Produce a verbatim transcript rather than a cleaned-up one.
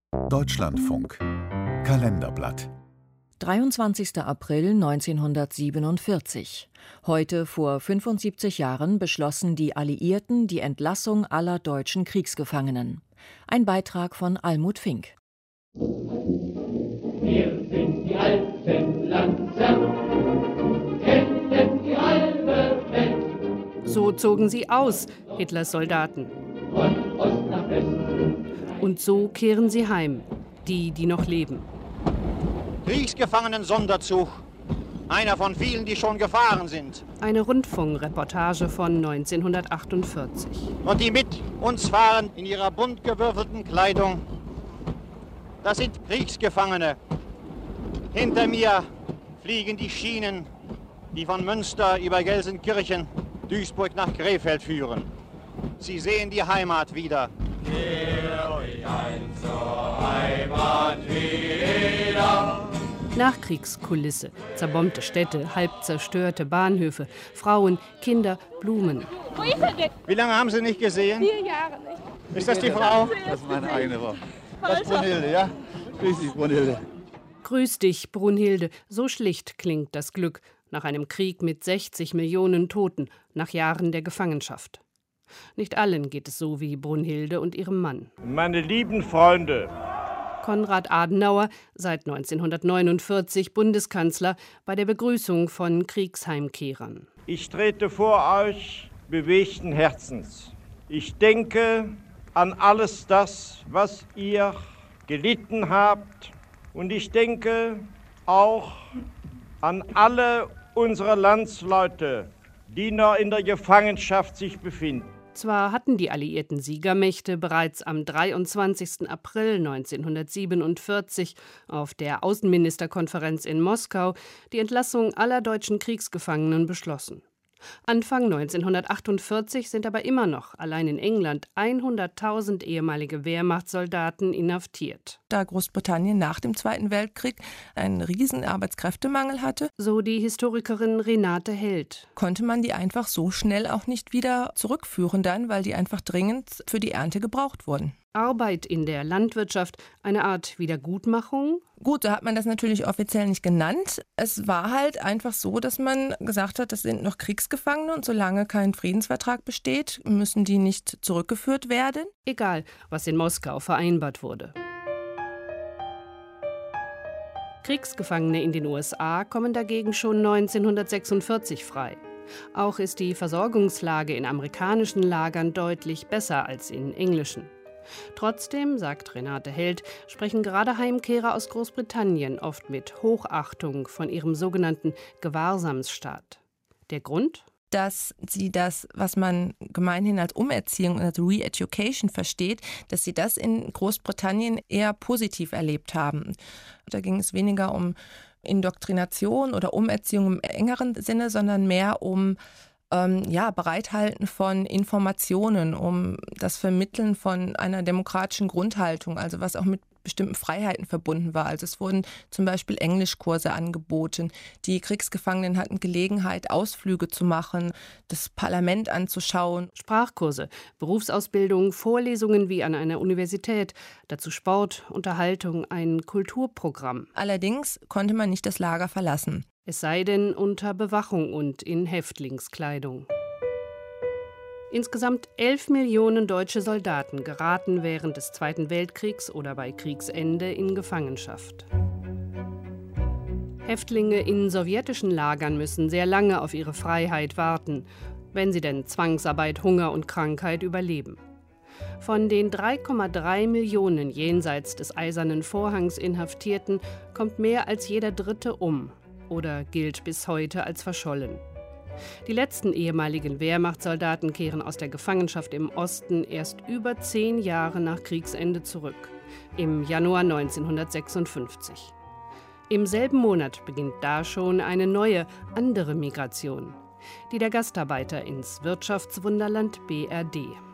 Deutschlandfunk Kalenderblatt dreiundzwanzigster April neunzehnhundertsiebenundvierzig. Heute vor fünfundsiebzig Jahren beschlossen die Alliierten die Entlassung aller deutschen Kriegsgefangenen. Ein Beitrag von Almut Fink. Wir sind die alten Lanzer, kennen die halbe Welt. So zogen sie aus, Hitlers Soldaten. Von Ost nach West. Und so kehren sie heim, die, die noch leben. Kriegsgefangenen-Sonderzug. Einer von vielen, die schon gefahren sind. Eine Rundfunkreportage von neunzehnhundertachtundvierzig. Und die mit uns fahren in ihrer bunt gewürfelten Kleidung. Das sind Kriegsgefangene. Hinter mir fliegen die Schienen, die von Münster über Gelsenkirchen, Duisburg nach Krefeld führen. Sie sehen die Heimat wieder. Kehr euch ein zur Heimat wieder. Nachkriegskulisse, zerbombte Städte, halb zerstörte Bahnhöfe, Frauen, Kinder, Blumen. Wie lange haben Sie nicht gesehen? Vier Jahre nicht. Ist das die Frau? Das ist meine eigene Frau. Das ist Brunhilde, ja? Grüß dich, Brunhilde. Grüß dich, Brunhilde. So schlicht klingt das Glück nach einem Krieg mit sechzig Millionen Toten, nach Jahren der Gefangenschaft. Nicht allen geht es so wie Brunhilde und ihrem Mann. Meine lieben Freunde. Konrad Adenauer, seit neunzehnhundertneunundvierzig Bundeskanzler, bei der Begrüßung von Kriegsheimkehrern. Ich trete vor euch bewegten Herzens. Ich denke an alles das, was ihr gelitten habt. Und ich denke auch an alle unsere Landsleute, die noch in der Gefangenschaft sich befinden. Zwar hatten die alliierten Siegermächte bereits am dreiundzwanzigsten April neunzehnhundertsiebenundvierzig auf der Außenministerkonferenz in Moskau die Entlassung aller deutschen Kriegsgefangenen beschlossen. Anfang neunzehnhundertachtundvierzig sind aber immer noch allein in England hunderttausend ehemalige Wehrmachtssoldaten inhaftiert. Da Großbritannien nach dem Zweiten Weltkrieg einen riesen Arbeitskräftemangel hatte, so die Historikerin Renate Held, konnte man die einfach so schnell auch nicht wieder zurückführen dann, weil die einfach dringend für die Ernte gebraucht wurden. Arbeit in der Landwirtschaft, eine Art Wiedergutmachung? Gut, so hat man das natürlich offiziell nicht genannt. Es war halt einfach so, dass man gesagt hat, das sind noch Kriegsgefangene und solange kein Friedensvertrag besteht, müssen die nicht zurückgeführt werden. Egal, was in Moskau vereinbart wurde. Kriegsgefangene in den U S A kommen dagegen schon neunzehnhundertsechsundvierzig frei. Auch ist die Versorgungslage in amerikanischen Lagern deutlich besser als in englischen. Trotzdem, sagt Renate Held, sprechen gerade Heimkehrer aus Großbritannien oft mit Hochachtung von ihrem sogenannten Gewahrsamsstaat. Der Grund? Dass sie das, was man gemeinhin als Umerziehung, als Re-Education versteht, dass sie das in Großbritannien eher positiv erlebt haben. Da ging es weniger um Indoktrination oder Umerziehung im engeren Sinne, sondern mehr um Ähm, ja, Bereithalten von Informationen, um das Vermitteln von einer demokratischen Grundhaltung, also was auch mit bestimmten Freiheiten verbunden war. Also es wurden zum Beispiel Englischkurse angeboten. Die Kriegsgefangenen hatten Gelegenheit, Ausflüge zu machen, das Parlament anzuschauen. Sprachkurse, Berufsausbildung, Vorlesungen wie an einer Universität, dazu Sport, Unterhaltung, ein Kulturprogramm. Allerdings konnte man nicht das Lager verlassen. Es sei denn unter Bewachung und in Häftlingskleidung. Insgesamt elf Millionen deutsche Soldaten geraten während des Zweiten Weltkriegs oder bei Kriegsende in Gefangenschaft. Häftlinge in sowjetischen Lagern müssen sehr lange auf ihre Freiheit warten, wenn sie denn Zwangsarbeit, Hunger und Krankheit überleben. Von den drei Komma drei Millionen jenseits des Eisernen Vorhangs Inhaftierten kommt mehr als jeder Dritte um oder gilt bis heute als verschollen. Die letzten ehemaligen Wehrmachtssoldaten kehren aus der Gefangenschaft im Osten erst über zehn Jahre nach Kriegsende zurück, im Januar neunzehnhundertsechsundfünfzig. Im selben Monat beginnt da schon eine neue, andere Migration, die der Gastarbeiter ins Wirtschaftswunderland B R D.